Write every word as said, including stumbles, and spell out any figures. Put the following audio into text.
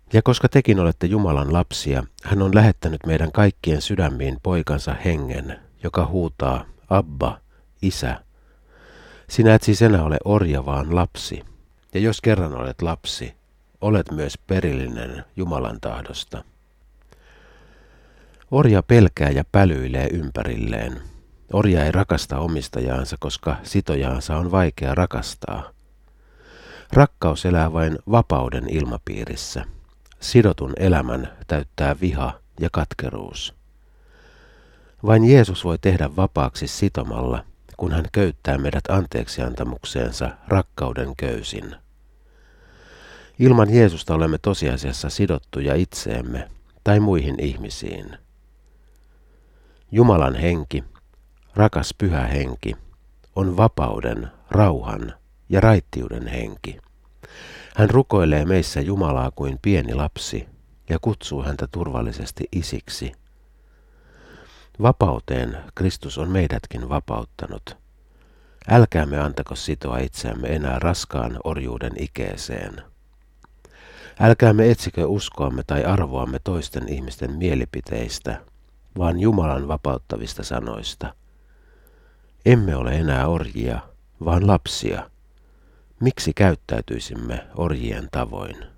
Ja koska tekin olette Jumalan lapsia, hän on lähettänyt meidän kaikkien sydämiin poikansa hengen, joka huutaa, Abba, Isä. Sinä et siis enää ole orja, vaan lapsi. Ja jos kerran olet lapsi, olet myös perillinen Jumalan tahdosta. Orja pelkää ja pälyilee ympärilleen. Orja ei rakasta omistajaansa, koska sitojaansa on vaikea rakastaa. Rakkaus elää vain vapauden ilmapiirissä. Sidotun elämän täyttää viha ja katkeruus. Vain Jeesus voi tehdä vapaaksi sitomalla, kun hän köyttää meidät anteeksiantamukseensa rakkauden köysin. Ilman Jeesusta olemme tosiasiassa sidottuja itseemme tai muihin ihmisiin. Jumalan henki, rakas pyhä henki, on vapauden, rauhan ja raittiuden henki. Hän rukoilee meissä Jumalaa kuin pieni lapsi ja kutsuu häntä turvallisesti isiksi. Vapauteen Kristus on meidätkin vapauttanut. Älkäämme antako sitoa itseämme enää raskaan orjuuden ikeeseen. Älkäämme etsikö uskoamme tai arvoamme toisten ihmisten mielipiteistä, vaan Jumalan vapauttavista sanoista. Emme ole enää orjia, vaan lapsia. Miksi käyttäytyisimme orjien tavoin?